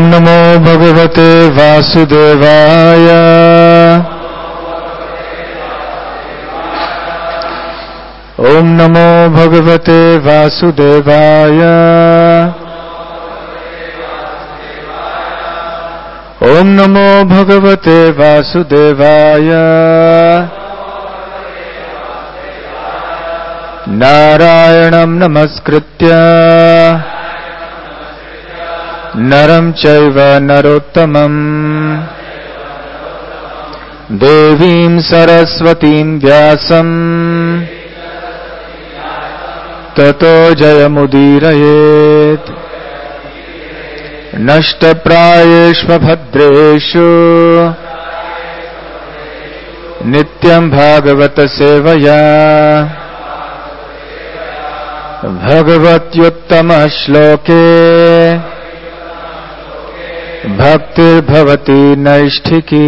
नमो भगवते वासुदेवाय। ओम नमो भगवते वासुदेवाय। ओम नमो भगवते वासुदेवाय। नारायणं नमस्कृत्य नरं चैव नरोत्तमं देवीं सरस्वतीं व्यासं ततो जयमुदीरयेत्। नष्टप्रायेष्वभद्रेषु नित्यं भागवत सेवया भगवत्युत्तम श्लोके भक्तिर्भवति नैष्ठिकी।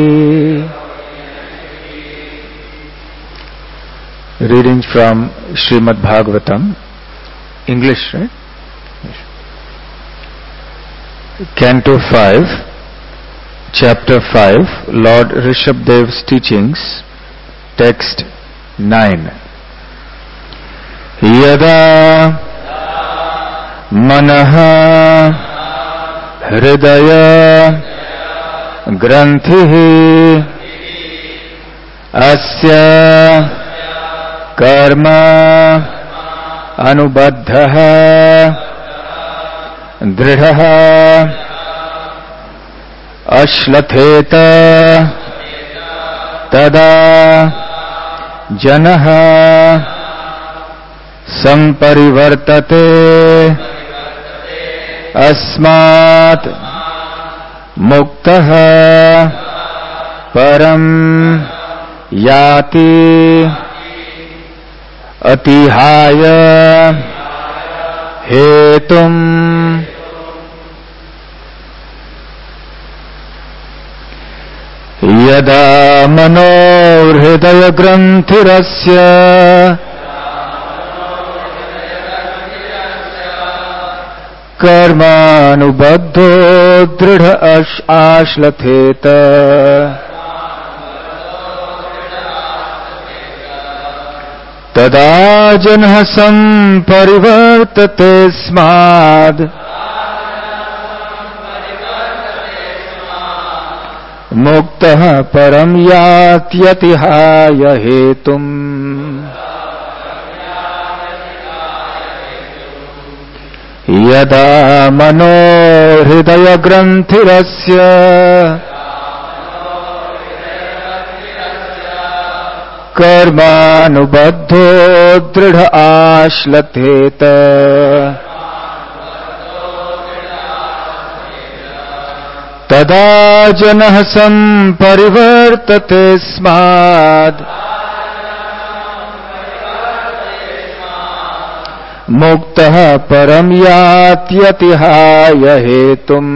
Reading from Srimad Bhagavatam, English, right? Canto 5, Chapter 5, Lord Rishabhadev's Teachings, Text 9. Yada manaha hridaya granthihi asya Karma अनुबद्धः दृढ़ः अश्लथेत तदा जनः संपरिवर्तते अस्मात् मुक्तः परं याति अतिहाय हेतुम्। यदा मनोहृदय ग्रंथिरस्य कर्मानुबद्धो दृढ़ आश्लथेत तदा जनः संपरिवर्तते स्माद् मुक्तः परं यात्यतिहाय हेतुम्। यदा मनोहृदय ग्रंथिरस्य कर्मानुबद्धो दृढ़ आश्लथेत तदा जनः संपरिवर्तते स्माद् मुक्तः परं यात्यतिहाय हेतुम्।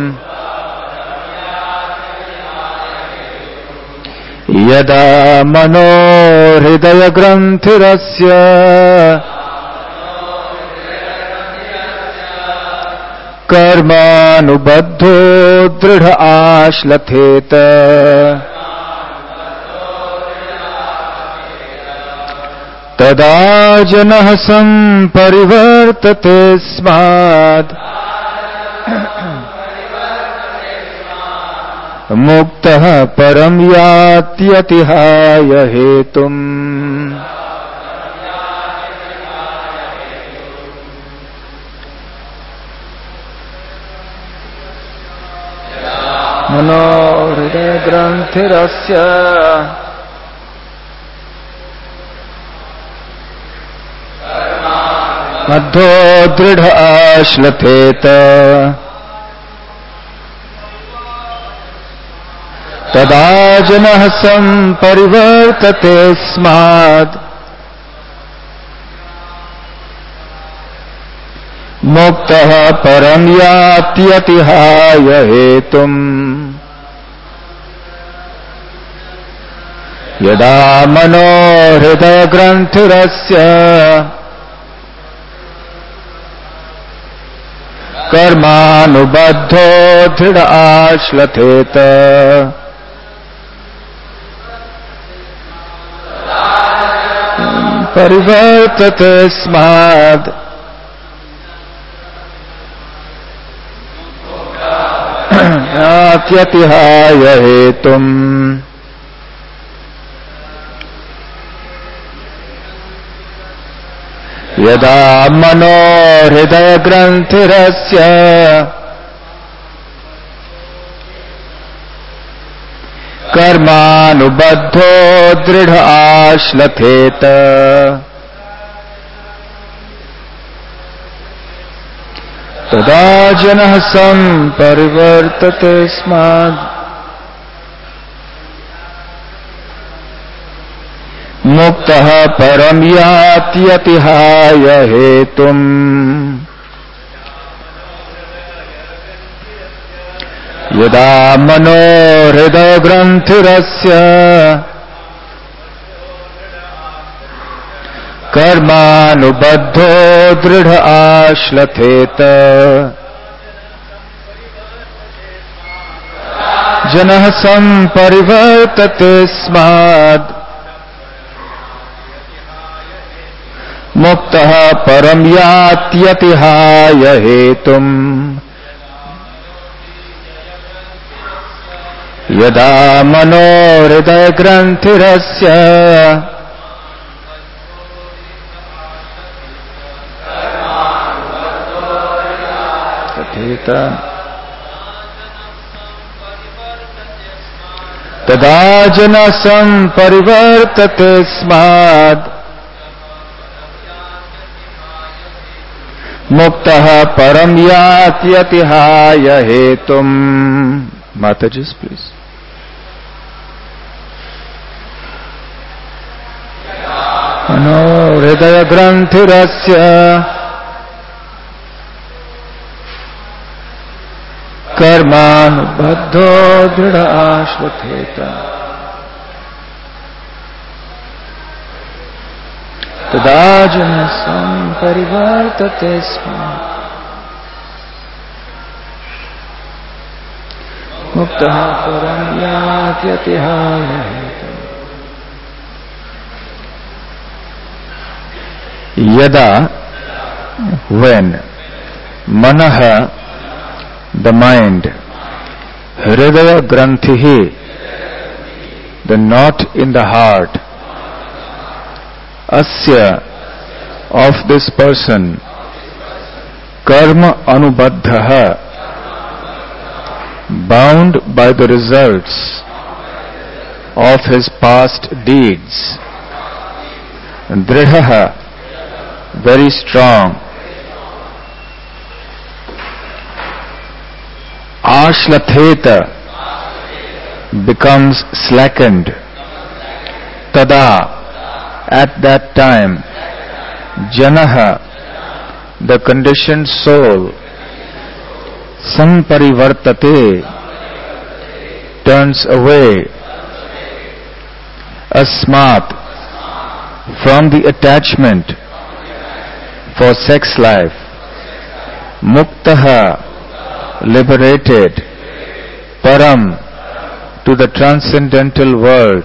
यदा मनोहृदय ग्रंथिरस्य कर्मानुबद्धो दृढ़ आश्लथेत तदा जनः संपरिवर्तते स्माद् मुक्तः परं यात्यतिहाय हेतुम्। मनोहृदय ग्रंथिरस्य मद्धो दृढ़ आश्लथेत तदा जनः संपरिवर्तते स्माद् मुक्तः परं यात्यतिहाय हेतुम्। यदा मनोहृदय ग्रंथिरस्य कर्मानुबद्धो दृढ़ आश्लथेत परिवर्तते स्माद् यात्यतिहाय हेतुम् यदा मनो हृदय ग्रंथिरस्य कर्मानुबद्धो दृढ़ आश्लथेत तदा जनः संपरिवर्तते स्माद् मुक्तः परं याति यतिहाय हेतुम् यदा मनो हृदय ग्रंथिरस्य कर्मानुबद्धो दृढ़ आश्लथेत जनः संपरिवर्तते स्माद् मुक्तः परं यात्यतिहाय हेतुम् यदा मनो हृदय ग्रंथिरस्य तदा जनः संपरिवर्तते स्माद् मुक्तः परं यात्यतिहाय हेतुम्. Mataji's, please. मनो हृदय ग्रंथिरस्य कर्मानुबद्धो दृढ़ आश्लथेत तदा जनः संपरिवर्तते स्माद् मुक्तः परं यात्यतिहाय हेतुम्. Yada, when Manaha, the mind, Hridaya Grantihi, the knot in the heart, Asya, of this person, Karma Anubaddhaha, bound by the results of his past deeds, Dridhaha, very strong, Ashlatheta, becomes slackened, Tada, at that time, Janaha, the conditioned soul, Samparivartate, turns away, Asmat, from the attachment for sex life, Muktaha, liberated, Param, to the transcendental world,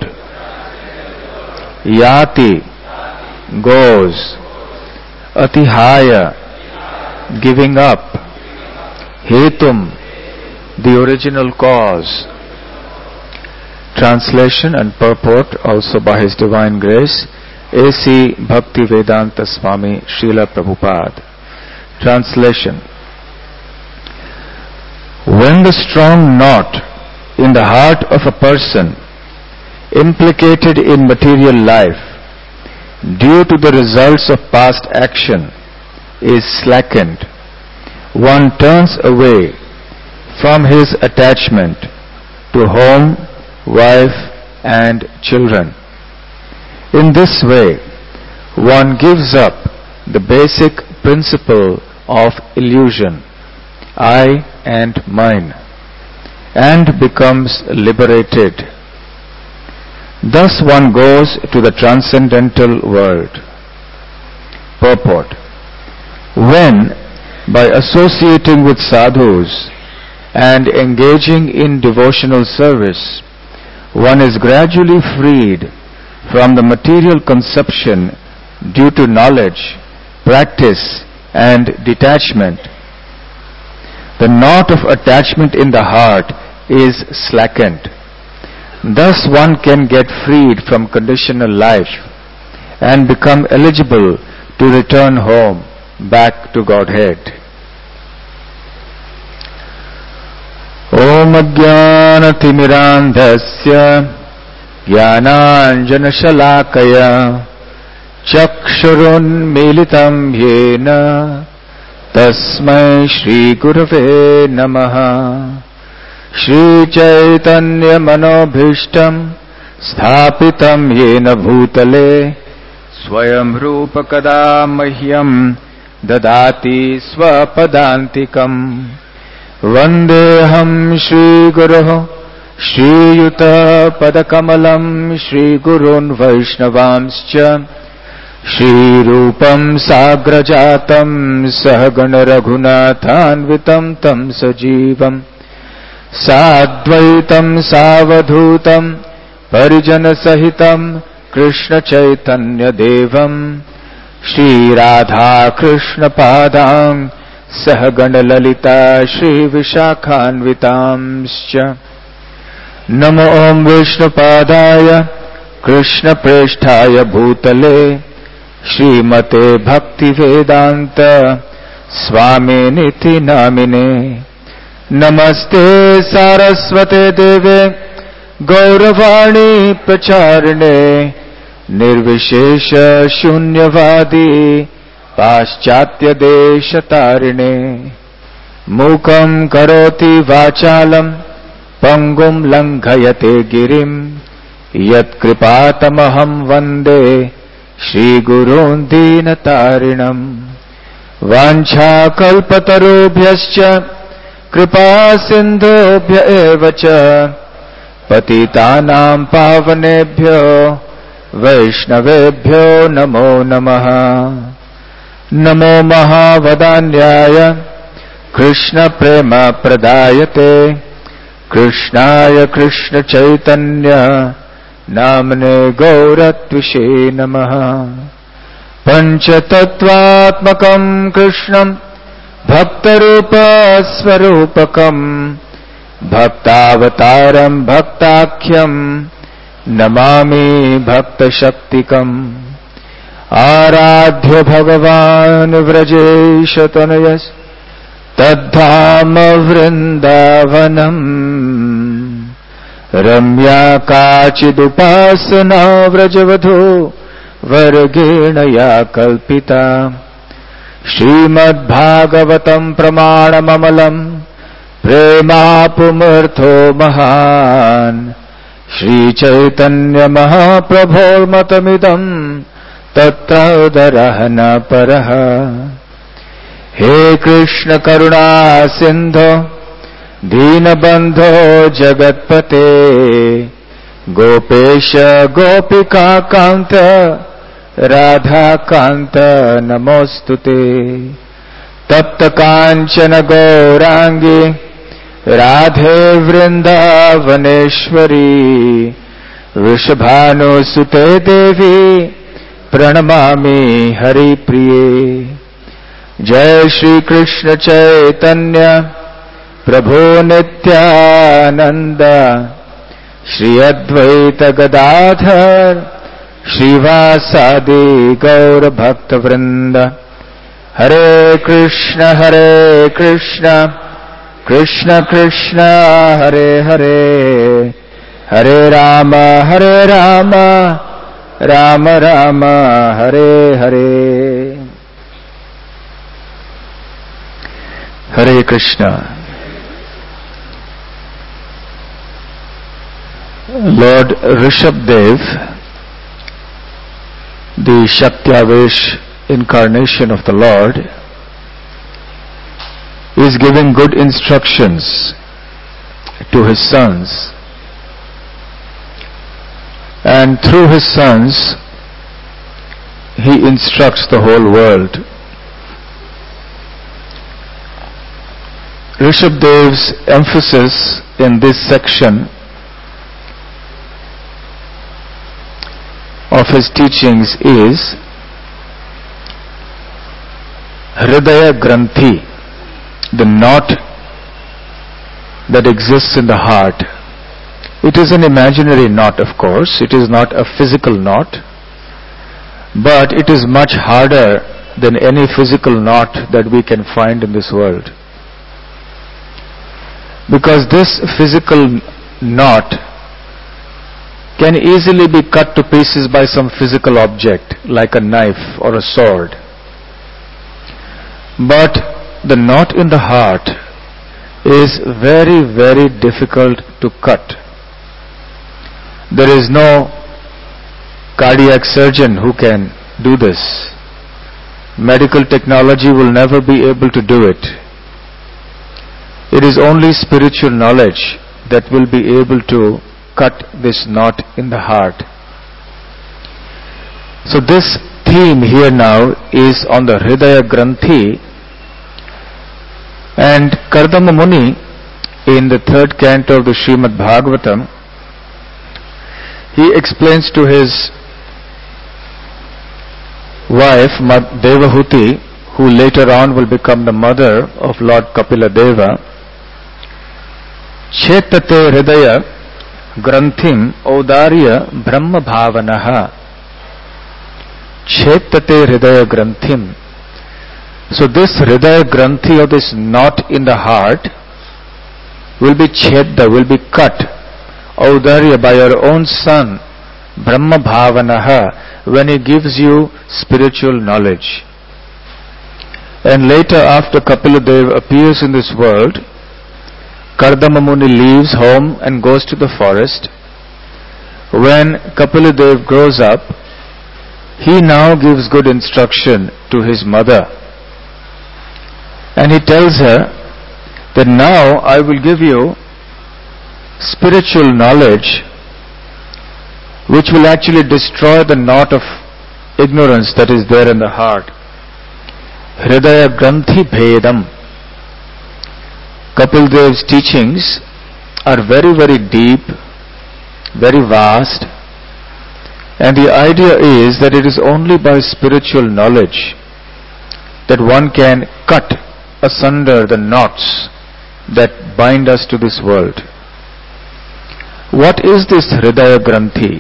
Yati, goes, Atihaya, giving up, Hetum, the original cause. Translation and purport also by His Divine Grace, A.C. Bhaktivedanta Swami Srila Prabhupada. Translation. When the strong knot in the heart of a person implicated in material life due to the results of past action is slackened, one turns away from his attachment to home, wife and children. In this way, one gives up the basic principle of illusion, I and mine, and becomes liberated. Thus one goes to the transcendental world. Purport. When By associating with sadhus and engaging in devotional service, one is gradually freed from the material conception due to knowledge, practice, and detachment. The knot of attachment in the heart is slackened. Thus one can get freed from conditional life and become eligible to return home, back to Godhead. Om Ajnanatimirandhasya Jnananjanashalakaya Chakshurunmilitam Yena Tasmai Shri Gurave Namaha. Shri Chaitanya Manobhishtam Sthapitam Yena Bhutale Swayam Rupa Kada Mahyam Dadati Swapadantikam. Vandeham Shri Guruho Shri Yuta Padakamalam Shri Gurun Vaishnavamscha Shri Rupam Sagrajatam Sahagana Raghunathanvitam Tam Sajivam Sadvaitam Savadhutam Parijana Sahitam Krishna Chaitanya Devam Shri Radha Krishna Padam Sahagana Lalita Shri Vishakhanvitamscha. Namo Om Vishnu Padaya Krishna Presthaya Bhutale Shrimate Bhakti Vedanta Swami Niti Namine. Namaste Saraswate Deve Gauravani Pracharine Nirvishesha Shunyavadi Paschatya Deshatarine. Mukam Karoti Vachalam Pangum Langhayate Girim Yat Kripatamaham Vande Shri Gurun Dinatarinam. Vancha Kalpatarubhyascha Kripa Sindhubhya Evacha Patitanam Pavanebhyo Vaishnavebhyo Namo Namaha. Namo Mahavadanyaya Krishna Prema Pradayate Krishnaya Krishna Chaitanya Namne Gauratvishe Namaha. Panchatattvatmakam Krishnam Bhaktarupa Swarupakam Bhaktavataram Bhaktakhyam Namami Bhakta Shaktikam. Aradhya Bhagavan Vrajesha Tanayas Tadhama Vrindavanam Ramya Kachidupasana Vrajavadho Vargena Ya Kalpita. Srimad Bhagavatam Pramanamamalam Premapumartho Mahan Shri Chaitanya Mahaprabho Matamidam Tatra Darahana Paraha. He Krishna Karuna Sindho Deenabandho Jagatpate Gopesha Gopika Kanta Radha Kanta Namostute. Tapta Kanchana Gaurangi Radhe Vrindavaneshwari Vrishabhanu Sute Devi Pranamami Hari Priye. Jai Shri Krishna Chaitanya Prabhu Nityananda Shri Advaita Gadadhar Shrivasadi Gaura Bhakta Vrinda. Hare Krishna Krishna Krishna Hare Hare Hare Rama Rama Rama Hare Hare. Hare Krishna. Lord Rishabdev, the Shaktiavesh incarnation of the Lord, is giving good instructions to his sons, and through his sons he instructs the whole world. Rishabdev's emphasis in this section of his teachings is Hridaya Granthi, the knot that exists in the heart. It is an imaginary knot, of course. It is not a physical knot, but it is much harder than any physical knot that we can find in this world. Because this physical knot can easily be cut to pieces by some physical object like a knife or a sword. But the knot in the heart is very, very difficult to cut. There is no cardiac surgeon who can do this. Medical technology will never be able to do it. It is only spiritual knowledge that will be able to cut this knot in the heart. So this theme here now is on the Hridaya Granthi, and Kardama Muni in the third canto of the Srimad Bhagavatam, he explains to his wife Devahuti, who later on will become the mother of Lord Kapila Deva, Chetate Hridaya Granthim Audarya Brahma Bhavanaha. Chetate Hridaya Granthim. So this Hridaya Granthi, or this knot in the heart, will be chedda, will be cut, Audarya, by your own son, Brahma Bhavanaha, when he gives you spiritual knowledge. And later, after Kapila Deva appears in this world, Kardama Muni leaves home and goes to the forest. When Kapila Deva grows up, he now gives good instruction to his mother. And he tells her that now I will give you spiritual knowledge which will actually destroy the knot of ignorance that is there in the heart. Hridaya Granthi Bhedam. Kapil Dev's teachings are very, very deep, very vast, and the idea is that it is only by spiritual knowledge that one can cut asunder the knots that bind us to this world. What is this Hridaya Granthi?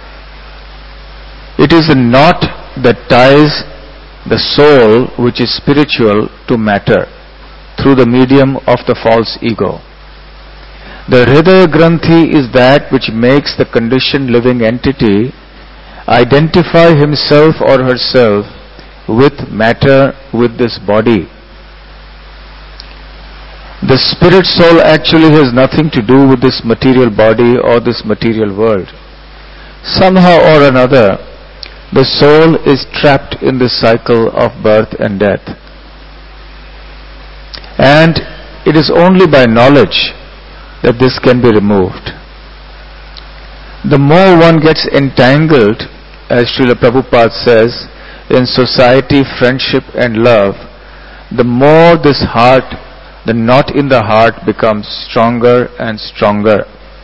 It is a knot that ties the soul, which is spiritual, to matter through the medium of the false ego. The Hridaya Granthi is that which makes the conditioned living entity identify himself or herself with matter, with this body. The spirit soul actually has nothing to do with this material body or this material world. Somehow or another, the soul is trapped in this cycle of birth and death. And it is only by knowledge that this can be removed. The more one gets entangled, as Srila Prabhupada says, in society, friendship and love, the more this heart, the knot in the heart, becomes stronger and stronger.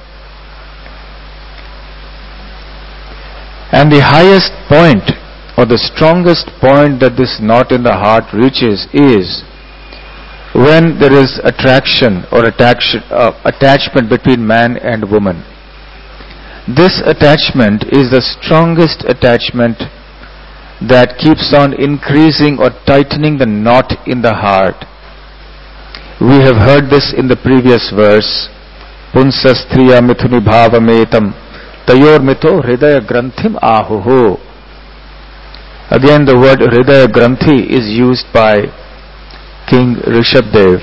And the highest point, or the strongest point that this knot in the heart reaches is when there is attraction or attachment between man and woman. This attachment is the strongest attachment that keeps on increasing or tightening the knot in the heart. We have heard this in the previous verse, Punsastriya mithuni bhavametam tayor mitho hridaya granthim ahuho. Again, the word Hridaya Granthi is used by King Rishabdev.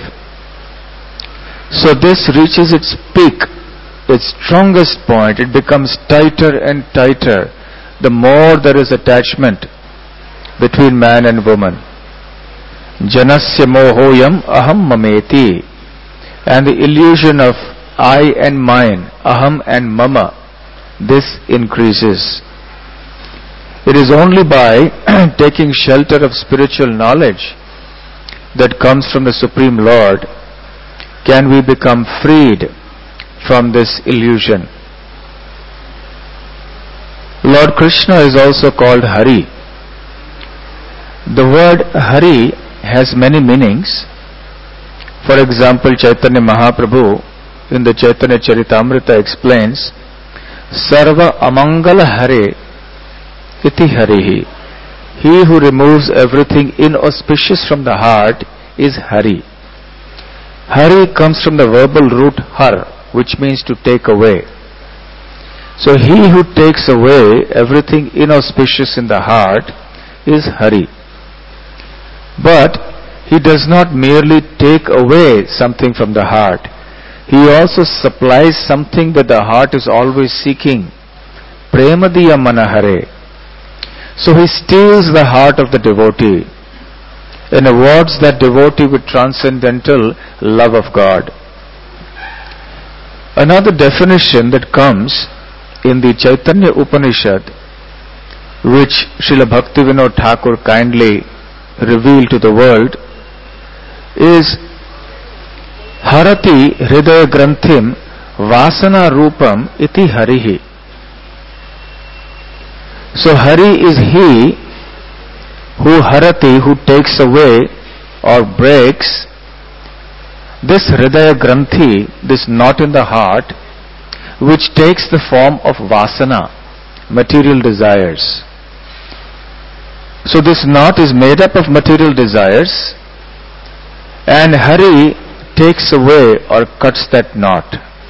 So this reaches its peak, its strongest point. It becomes tighter and tighter the more there is attachment between man and woman. Janasya mohoyam aham mameti. And the illusion of I and mine, aham and mama, this increases. It is only by taking shelter of spiritual knowledge that comes from the Supreme Lord can we become freed from this illusion. Lord Krishna is also called Hari. The word Hari has many meanings. For example, Chaitanya Mahaprabhu in the Chaitanya Charitamrita explains, Sarva Amangala Hare Iti Harihi. He who removes everything inauspicious from the heart is Hari. Hari comes from the verbal root Har, which means to take away. So he who takes away everything inauspicious in the heart is Hari. But he does not merely take away something from the heart. He also supplies something that the heart is always seeking. Premadiya manahare. So he steals the heart of the devotee and awards that devotee with transcendental love of God. Another definition that comes in the Chaitanya Upanishad, which Srila Bhaktivinoda Thakur kindly revealed to the world, is Harati Hridaya Granthim Vasana Rupam Iti Harihi. So Hari is he who Harati, who takes away or breaks this Hridaya Granthi, this knot in the heart, which takes the form of Vasana, material desires. So this knot is made up of material desires, and Hari takes away or cuts that knot.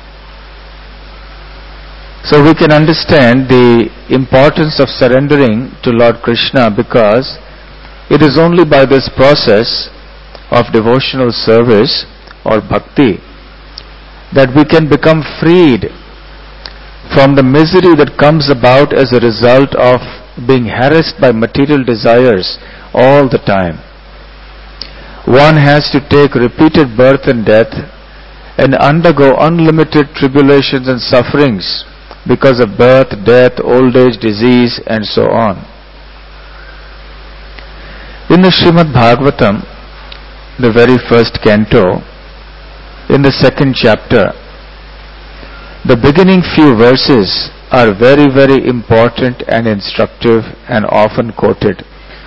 So we can understand the importance of surrendering to Lord Krishna, because it is only by this process of devotional service or bhakti that we can become freed from the misery that comes about as a result of being harassed by material desires all the time. One has to take repeated birth and death and undergo unlimited tribulations and sufferings because of birth, death, old age, disease, and so on. In the Srimad Bhagavatam, the very first canto, in the second chapter, the beginning few verses are very, very important and instructive and often quoted.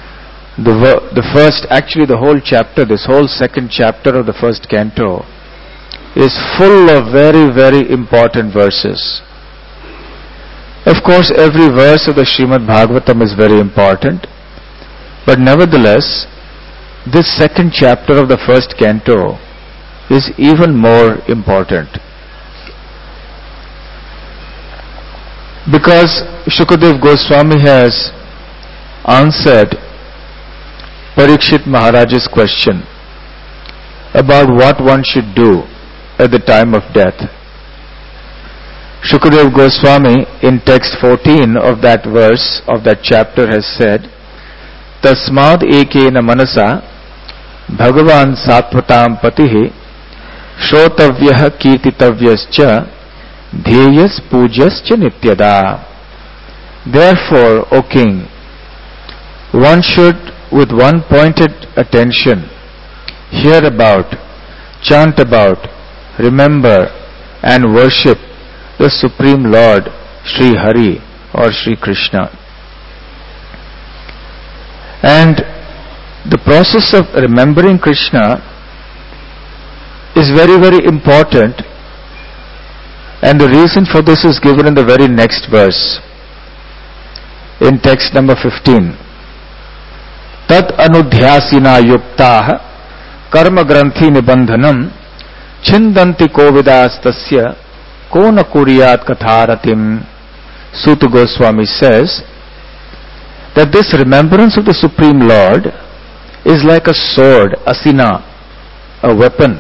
The whole chapter, this whole second chapter of the first canto is full of very, very important verses. Of course, every verse of the Srimad Bhagavatam is very important, but nevertheless, this second chapter of the first canto is even more important. Because Shukadev Goswami has answered Parikshit Maharaj's question about what one should do at the time of death. Shukadev Goswami in text 14 of that verse, of that chapter, has said, Tasmad ekena manasa bhagavan satvatam patihi shrotavyah kirtitavyascha dheyas pujaschya nityada. Therefore, O king, one should with one pointed attention hear about, chant about, remember and worship the Supreme Lord Sri Hari or Sri Krishna. And the process of remembering Krishna is very, very important, and the reason for this is given in the very next verse, in text number 15. Tat anudhyasina yuktaha karma granthi nibandhanam chindanti kovidastasya kona kuriyat katharatim. Suta Goswami says that this remembrance of the Supreme Lord is like a sword, asina, a weapon.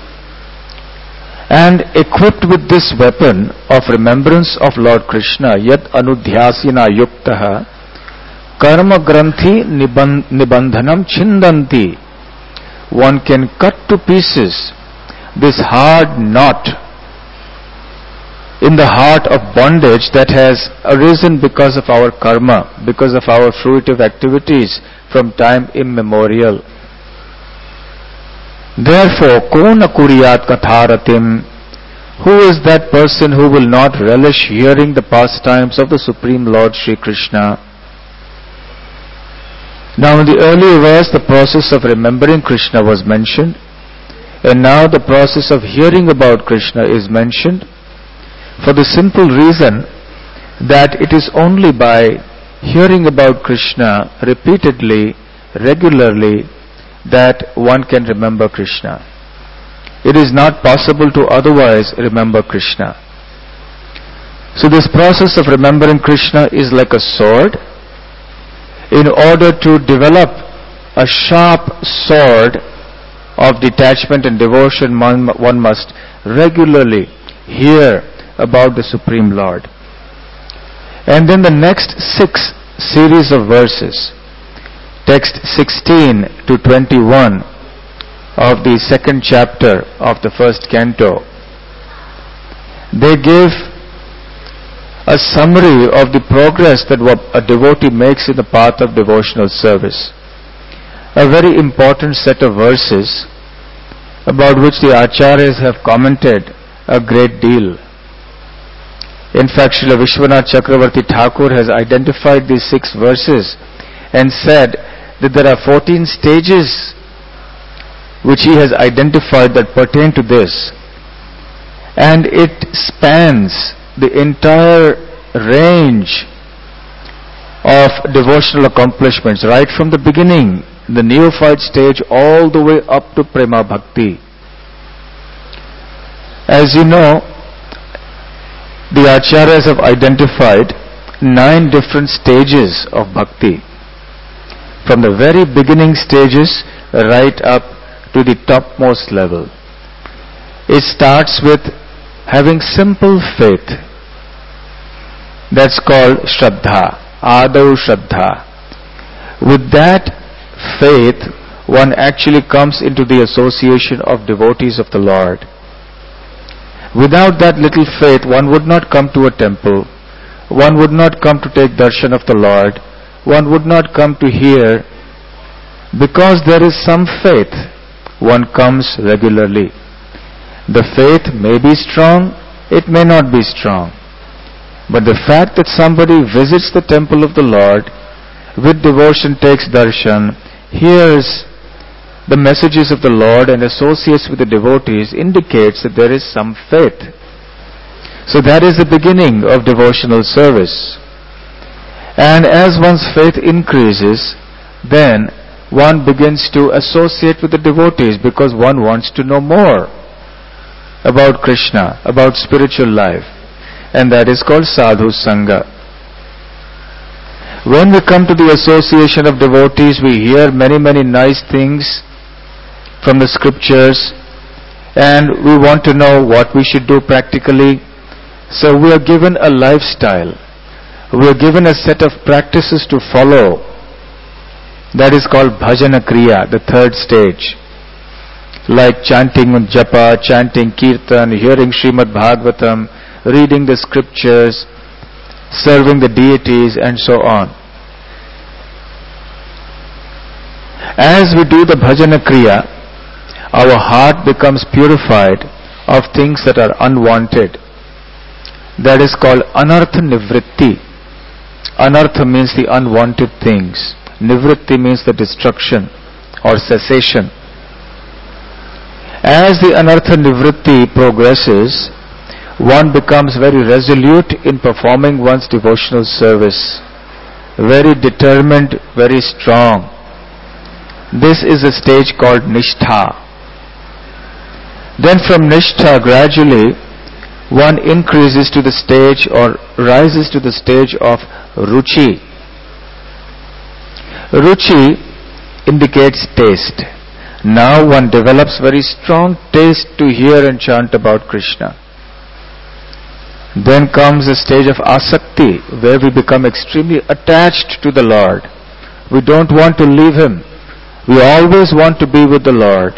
And equipped with this weapon of remembrance of Lord Krishna, yat anudhyasina yuktaha karma granthi nibandhanam chindanti, one can cut to pieces this hard knot in the heart of bondage that has arisen because of our karma, because of our fruitive activities from time immemorial. Therefore, ko na kuriyat katharatim, who is that person who will not relish hearing the pastimes of the Supreme Lord Sri Krishna? Now in the earlier verse, the process of remembering Krishna was mentioned, and now the process of hearing about Krishna is mentioned, for the simple reason that it is only by hearing about Krishna repeatedly, regularly, that one can remember Krishna. It is not possible to otherwise remember Krishna. So this process of remembering Krishna is like a sword. In order to develop a sharp sword of detachment and devotion, one must regularly hear about the Supreme Lord. And then the next 6 series of verses, text 16 to 21 of the second chapter of the first canto, they give a summary of the progress that a devotee makes in the path of devotional service. A very important set of verses about which the acharyas have commented a great deal. In fact, Srila Vishwanath Chakravarti Thakur has identified these 6 verses and said that there are 14 stages which he has identified that pertain to this. And it spans the entire range of devotional accomplishments, right from the beginning, the neophyte stage, all the way up to Prema Bhakti. As you know, the acharyas have identified 9 different stages of bhakti, from the very beginning stages right up to the topmost level. It starts with having simple faith. That's called Shraddha, Adau Shraddha. With that faith, one actually comes into the association of devotees of the Lord. Without that little faith, one would not come to a temple, one would not come to take darshan of the Lord, one would not come to hear. Because there is some faith, one comes regularly. The faith may be strong, it may not be strong. But the fact that somebody visits the temple of the Lord, with devotion takes darshan, hears the messages of the Lord and associates with the devotees, indicates that there is some faith. So that is the beginning of devotional service. And as one's faith increases, then one begins to associate with the devotees because one wants to know more about Krishna, about spiritual life. And that is called Sadhu Sangha. When we come to the association of devotees, we hear many nice things from the scriptures, and we want to know what we should do practically. So we are given a lifestyle. We are given a set of practices to follow. That is called Bhajana Kriya, the 3rd stage. Like chanting japa, chanting kirtan, hearing Srimad Bhagavatam, reading the scriptures, serving the deities, and so on. As we do the Bhajana Kriya, our heart becomes purified of things that are unwanted. That is called Anartha Nivritti. Anartha means the unwanted things. Nivritti means the destruction or cessation. As the Anartha Nivritti progresses, one becomes very resolute in performing one's devotional service. Very determined, very strong. This is a stage called Nishtha. Then from Nishtha, gradually, one increases to the stage or rises to the stage of Ruchi. Ruchi indicates taste. Now one develops very strong taste to hear and chant about Krishna. Then comes the stage of Asakti, where we become extremely attached to the Lord. We don't want to leave Him. We always want to be with the Lord.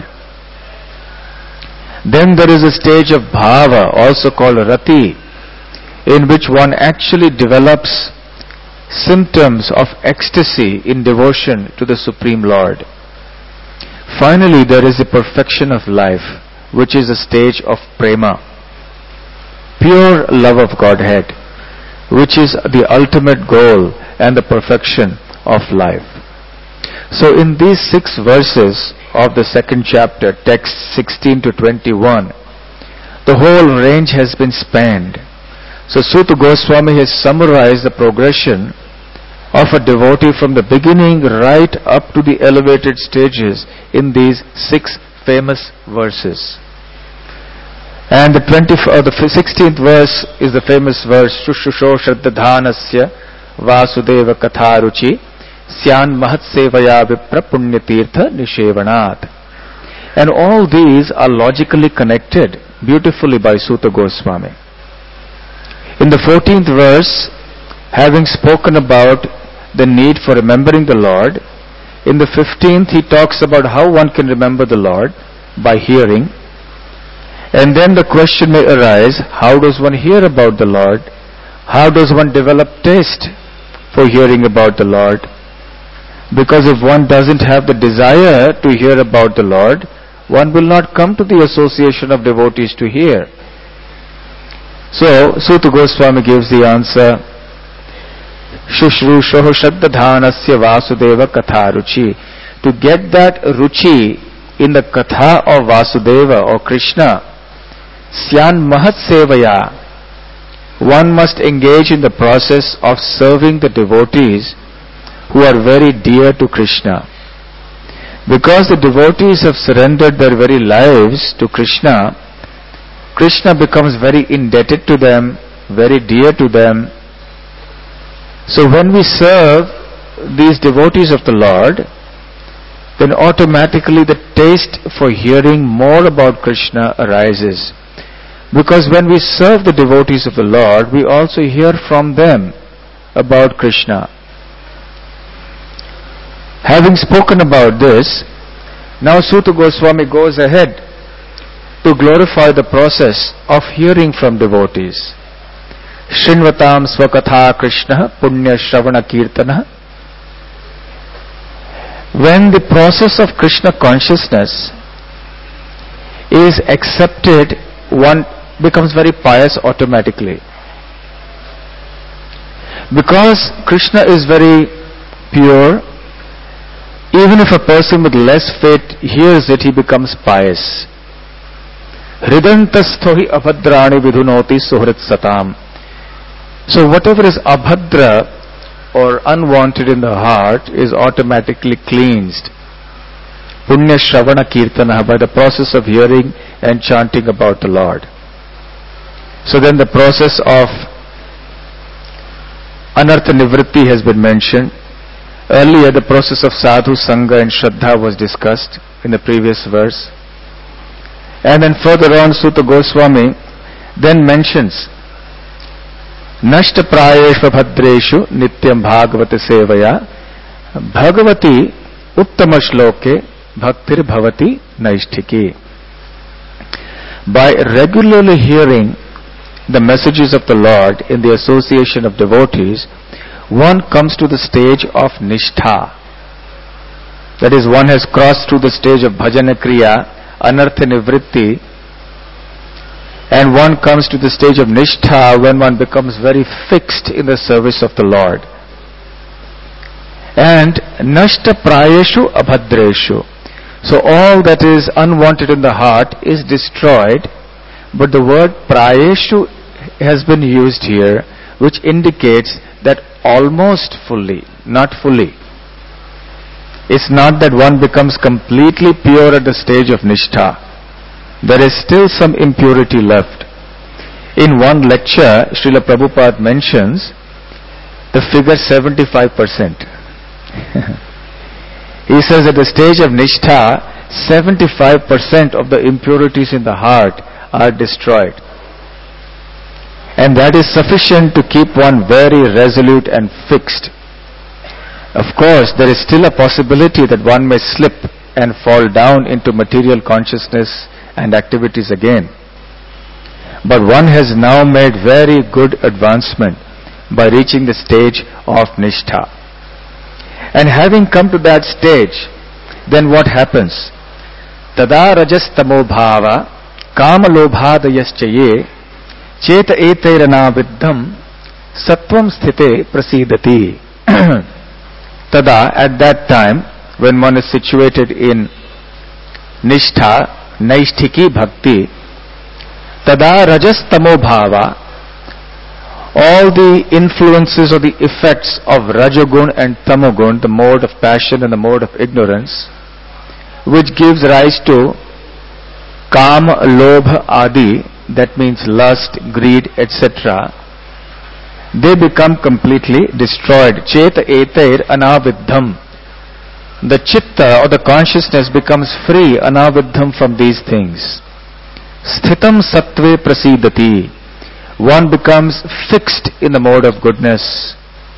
Then there is a stage of Bhava, also called Rati, in which one actually develops symptoms of ecstasy in devotion to the Supreme Lord. Finally, there is the perfection of life, which is a stage of prema, pure love of Godhead, which is the ultimate goal and the perfection of life. So in these 6 verses of the second chapter, text 16 to 21, the whole range has been spanned. So Suta Goswami has summarized the progression of a devotee from the beginning right up to the elevated stages in these 6 famous verses. And the 16th verse is the famous verse, Shushusho Shraddadhanasya Vasudeva Katharuchi Syan Mahatsevaya Vipra Punyatirtha Nishevanat. And all these are logically connected beautifully by Suta Goswami. In the 14th verse, having spoken about the need for remembering the Lord, in the 15th he talks about how one can remember the Lord by hearing. And then the question may arise, how does one hear about the Lord? How does one develop taste for hearing about the Lord? Because if one doesn't have the desire to hear about the Lord, one will not come to the association of devotees to hear. So, Suta Goswami gives the answer, Shushrushoho Shraddadhanasya Vasudeva Katharuchi. To get that ruchi in the Katha of Vasudeva or Krishna, Syan Mahatsevaya, one must engage in the process of serving the devotees who are very dear to Krishna. Because the devotees have surrendered their very lives to Krishna, Krishna becomes very indebted to them, very dear to them. So when we serve these devotees of the Lord, then automatically the taste for hearing more about Krishna arises. Because when we serve the devotees of the Lord, we also hear from them about Krishna. Having spoken about this, now Suta Goswami goes ahead to glorify the process of hearing from devotees. Shrinvatam Swakatha Krishna Punya Shravana Kirtana. When the process of Krishna consciousness is accepted, one becomes very pious automatically. Because Krishna is very pure, even if a person with less faith hears it, he becomes pious. Hridantasthohi abhadrani vidhunoti suhrit satam. So whatever is abhadra or unwanted in the heart is automatically cleansed. Punya Shravana Kirtana, by the process of hearing and chanting about the Lord. So then the process of Anartha Nivritti has been mentioned. Earlier the process of Sadhu, Sangha and Shraddha was discussed in the previous verse. And then further on Suta Goswami then mentions Nashta Prayeshu Bhadreshu Nityam Bhagavati Sevaya Bhagavati Uttama Shloke Bhaktir Bhavati Naishtiki. By regularly hearing the messages of the Lord in the association of devotees, one comes to the stage of Nishtha. That is, one has crossed through the stage of Bhajana Kriya, Anartha Nivritti, and one comes to the stage of Nishtha when one becomes very fixed in the service of the Lord. And Nashta Prayeshu Abhadreshu. So all that is unwanted in the heart is destroyed, but the word Prayeshu has been used here, which indicates that almost fully, not fully. It's not that one becomes completely pure at the stage of Nishtha. There is still some impurity left. In one lecture, Srila Prabhupada mentions the figure 75%. He says at the stage of Nishtha, 75% of the impurities in the heart are destroyed. And that is sufficient to keep one very resolute and fixed. Of course, there is still a possibility that one may slip and fall down into material consciousness and activities again. But one has now made very good advancement by reaching the stage of Nishtha. And having come to that stage, then what happens? tada rajastamo bhava kamalobhadayascha ye cheta etairana viddham sattvam sthite prasidati. Tada, at that time, when one is situated in nishtha, naisthiki bhakti, tada rajastamo bhava, all the influences or the effects of rajogun and tamogun, the mode of passion and the mode of ignorance, which gives rise to kama, lobha, adi, that means lust, greed, etc., they become completely destroyed. Cheta etair anaviddham. The chitta or the consciousness becomes free, anaviddham, from these things. Sthitam sattve prasidati. One becomes fixed in the mode of goodness,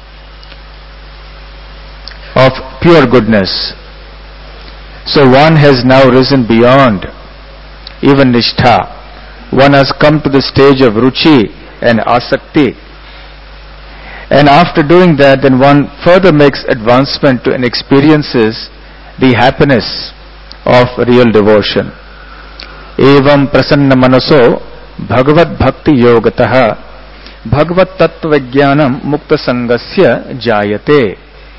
of pure goodness. So one has now risen beyond even nishtha. One has come to the stage of ruchi and asakti. And after doing that, then one further makes advancement to and experiences the happiness of real devotion. Evam prasanna manaso bhagavad bhakti yogatah bhagavad tattva jnanam mukta sangasya jayate.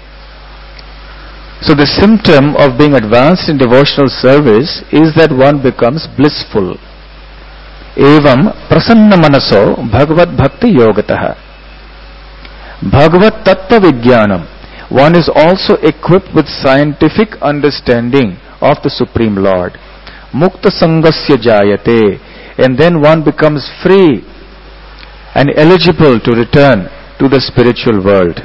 So the symptom of being advanced in devotional service is that one becomes blissful. Evam prasanna manaso bhagavad bhakti yogatah Bhagavad Tattva Vijnanam. One is also equipped with scientific understanding of the Supreme Lord. Mukta Sangasya Jayate. And then one becomes free and eligible to return to the spiritual world.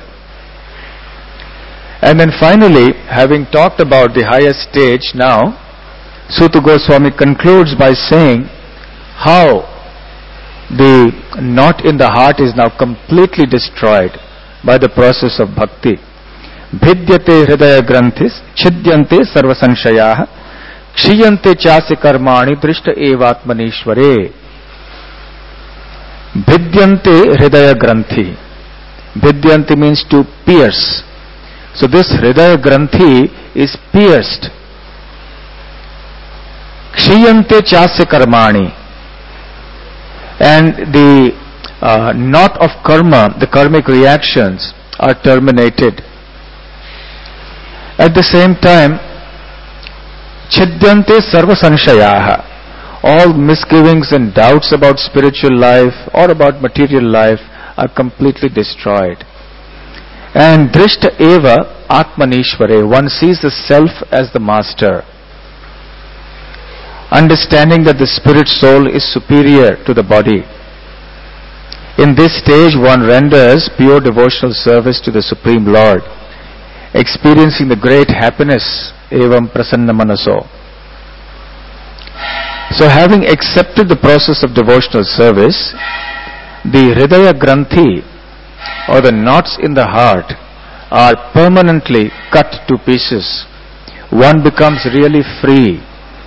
And then finally, having talked about the highest stage now, Suta Goswami concludes by saying how the knot in the heart is now completely destroyed by the process of bhakti. Bhidyate hridaya granthis chidyante sarva sanshayah kshiyante chasi karmani drishta evatmanishvare. Bhidyante hridaya granthi. Bhidyanti means to pierce. So this hridaya granthi is pierced. Kshiyante chasi karmani. And the knot of karma, the karmic reactions, are terminated. At the same time, chidyante sarva sanshayaha. All misgivings and doubts about spiritual life or about material life are completely destroyed. And drishta eva atmanishvare. One sees the self as the master, understanding that the spirit soul is superior to the body. In this stage, one renders pure devotional service to the Supreme Lord, experiencing the great happiness, evam prasanna manaso. So having accepted the process of devotional service, the hridaya granthi, or the knots in the heart, are permanently cut to pieces. One becomes really free.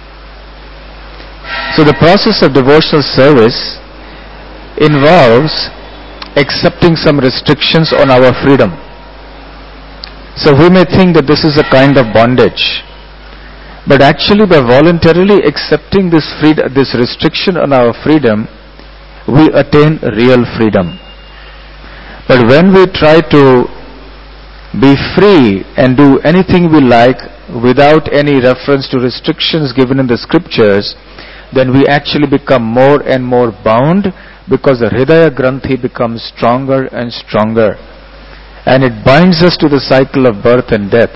So the process of devotional service involves accepting some restrictions on our freedom. So we may think that this is a kind of bondage, but actually by voluntarily accepting this restriction on our freedom, we attain real freedom. But when we try to be free and do anything we like without any reference to restrictions given in the scriptures, then we actually become more and more bound, because the hridaya granthi becomes stronger and stronger, and it binds us to the cycle of birth and death.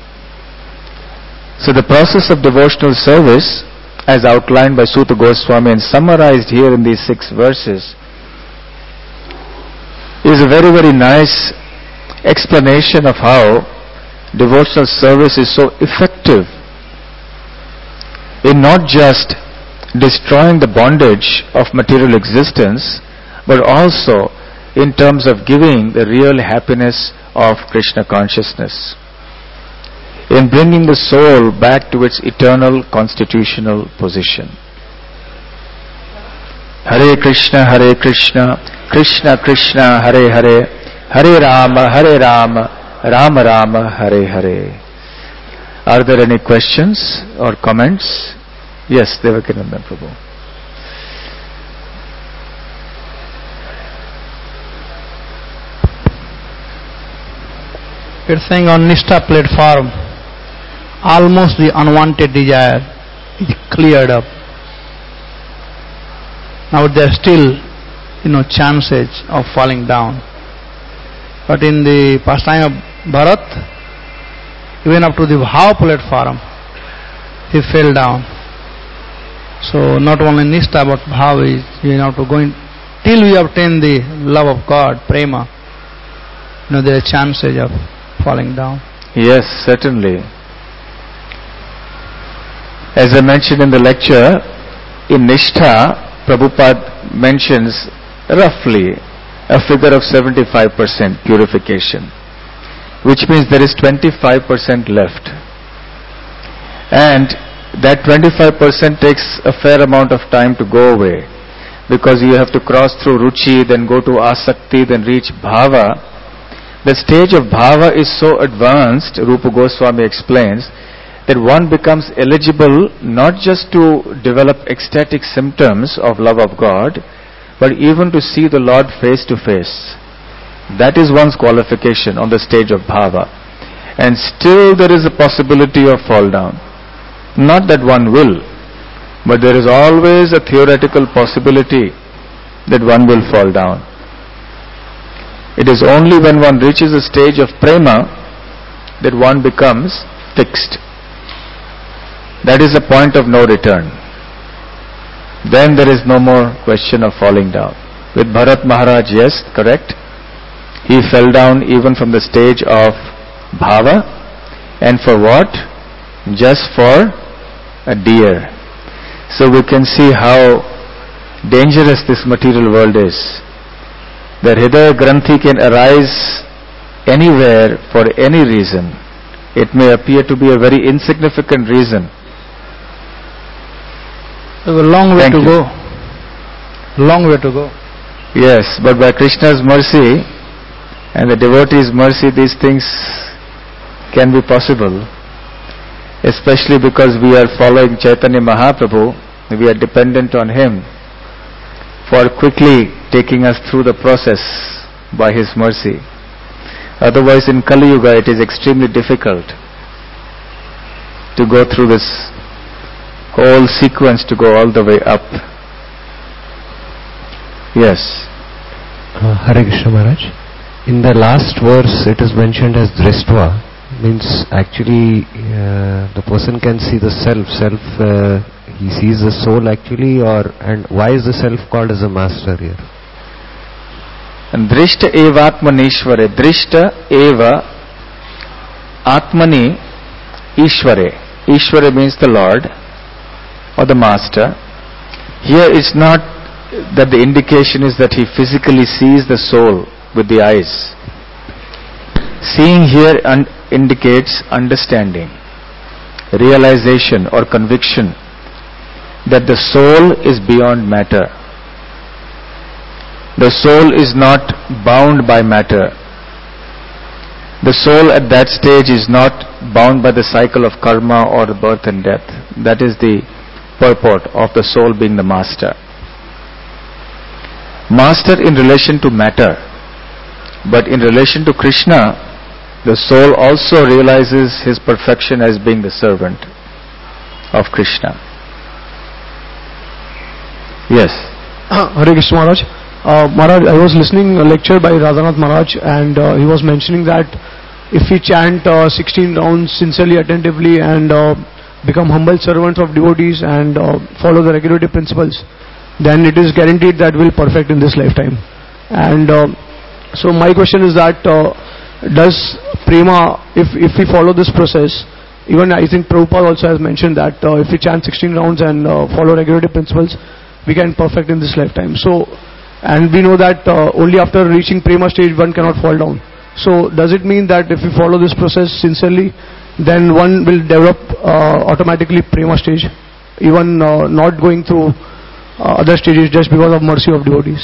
So the process of devotional service, as outlined by Suta Goswami and summarized here in these 6 verses, is a very, very nice explanation of how devotional service is so effective in not just destroying the bondage of material existence, but also in terms of giving the real happiness of Krishna consciousness, in bringing the soul back to its eternal constitutional position. Hare Krishna, Krishna Krishna, Hare Hare, Hare Rama, Rama Rama, Hare Hare. Are there any questions or comments? Yes, Devakinandan Prabhu. It's saying on Nishtha platform, almost the unwanted desire is cleared up. Now there are still, chances of falling down. But in the pastime of Bharat, even up to the Bhav platform, he fell down. So not only Nishtha but Bhav is, to go in, till we obtain the love of God, prema, there are chances of falling down. Yes, certainly. As I mentioned in the lecture, in Nishtha, Prabhupada mentions roughly a figure of 75% purification, which means there is 25% left. And that 25% takes a fair amount of time to go away, because you have to cross through Ruchi, then go to Asakti, then reach Bhava. The stage of Bhava is so advanced, Rupa Goswami explains, that one becomes eligible not just to develop ecstatic symptoms of love of God, but even to see the Lord face to face. That is one's qualification on the stage of Bhava. And still there is a possibility of fall down. Not that one will, but there is always a theoretical possibility that one will fall down. It is only when one reaches a stage of prema that one becomes fixed. That is a point of no return. Then there is no more question of falling down. With Bharat Maharaj, yes, correct. He fell down even from the stage of Bhava. And for what? Just for a deer. So we can see how dangerous this material world is. The Hridaya Granthi can arise anywhere for any reason. It may appear to be a very insignificant reason. There's a long way to go. Long way to go. Yes, but by Krishna's mercy and the devotee's mercy, these things can be possible. Especially because we are following Chaitanya Mahaprabhu, we are dependent on him for quickly taking us through the process by his mercy. Otherwise, in Kali Yuga, it is extremely difficult to go through this whole sequence, to go all the way up. Yes. Hare Krishna Maharaj. In the last verse, it is mentioned as Drishtva. Means actually the person can see the self. He sees the soul actually, and why is the self called as a master here? And Drishta eva Atmanishvare. Drishta eva Atmani Ishvare. Ishvare means the Lord or the Master. Here it's not that the indication is that he physically sees the soul with the eyes. Seeing here indicates understanding, realization or conviction that the soul is beyond matter. The soul is not bound by matter. The soul at that stage is not bound by the cycle of karma or the birth and death. That is the purport of the soul being the master. Master in relation to matter, but in relation to Krishna, the soul also realizes his perfection as being the servant of Krishna. Yes. Hare Krishna Maharaj. Maharaj, I was listening a lecture by Radhanath Maharaj, and he was mentioning that if we chant 16 rounds sincerely, attentively, and become humble servants of devotees and follow the regulative principles, then it is guaranteed that we'll perfect in this lifetime. And so my question is that does prema, if we follow this process, even I think Prabhupada also has mentioned that if we chant 16 rounds and follow regulative principles, we can perfect in this lifetime. So, and we know that only after reaching prema stage one cannot fall down. So does it mean that if we follow this process sincerely, then one will develop automatically prema stage, even not going through other stages just because of mercy of devotees?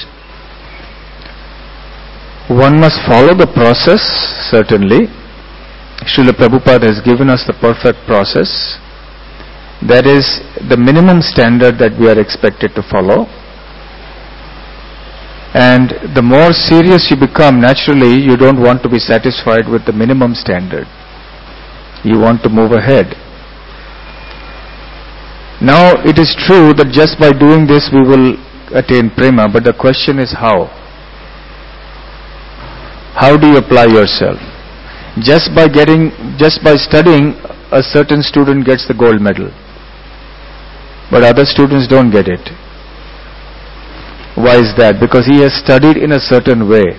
One must follow the process, certainly. Srila Prabhupada has given us the perfect process. That is the minimum standard that we are expected to follow. And the more serious you become, naturally you don't want to be satisfied with the minimum standard. You want to move ahead. Now it is true that just by doing this we will attain prema, but the question is how? How do you apply yourself? Just by studying, a certain student gets the gold medal, but other students don't get it. Why is that? Because he has studied in a certain way.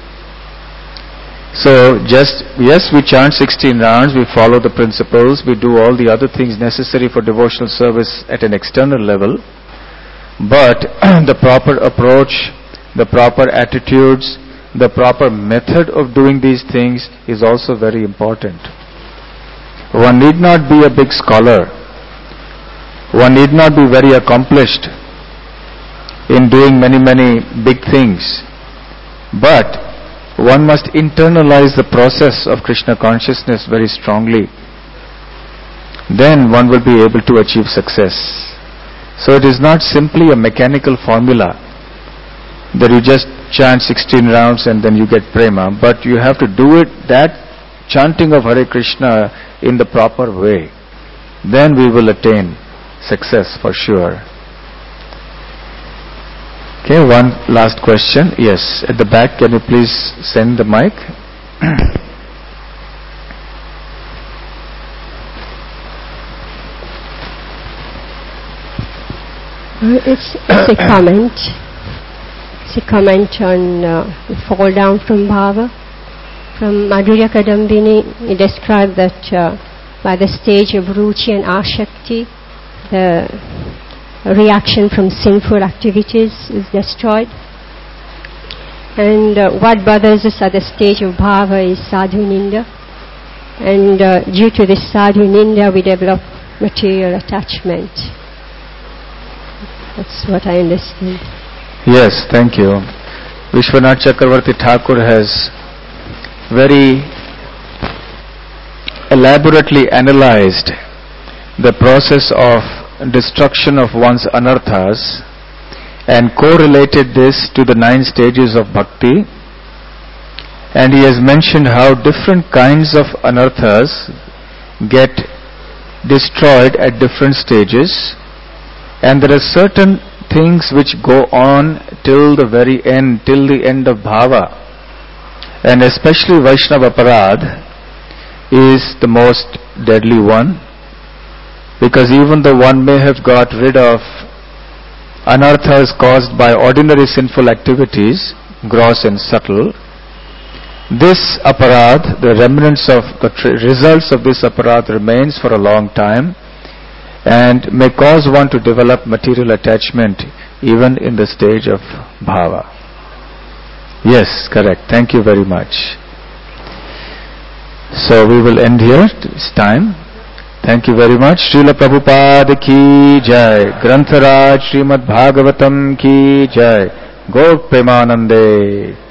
So yes, we chant 16 rounds, we follow the principles, we do all the other things necessary for devotional service at an external level, but the proper approach, the proper attitudes, the proper method of doing these things is also very important. One need not be a big scholar. One need not be very accomplished in doing many big things. But one must internalize the process of Krishna consciousness very strongly. Then one will be able to achieve success. So it is not simply a mechanical formula that you just chant 16 rounds and then you get prema, but you have to do it, that chanting of Hare Krishna, in the proper way. Then we will attain success for sure. Okay, one last question. Yes, at the back, can you please send the mic? It's a comment. It's a comment on the fall down from bhava. From Madhurya Kadambini, he described that by the stage of ruchi and ashakti, the reaction from sinful activities is destroyed. And what bothers us at the stage of bhava is sadhu ninda. And due to this sadhu ninda, we develop material attachment. That's what I understand. Yes, thank you. Vishwanath Chakravarti Thakur has very elaborately analyzed the process of destruction of one's anarthas and correlated this to the 9 stages of bhakti, and he has mentioned how different kinds of anarthas get destroyed at different stages, and there are certain things which go on till the very end, till the end of bhava, and especially Vaishnava aparadh is the most deadly one. Because even though one may have got rid of anarthas caused by ordinary sinful activities, gross and subtle, this aparadh, the remnants of the results of this aparadh remains for a long time and may cause one to develop material attachment even in the stage of bhava. Yes, correct. Thank you very much. So we will end here. It's time. Thank you very much. Srila Prabhupada ki jai. Grantharaj Srimad Bhagavatam ki jai. Gaur Premanande.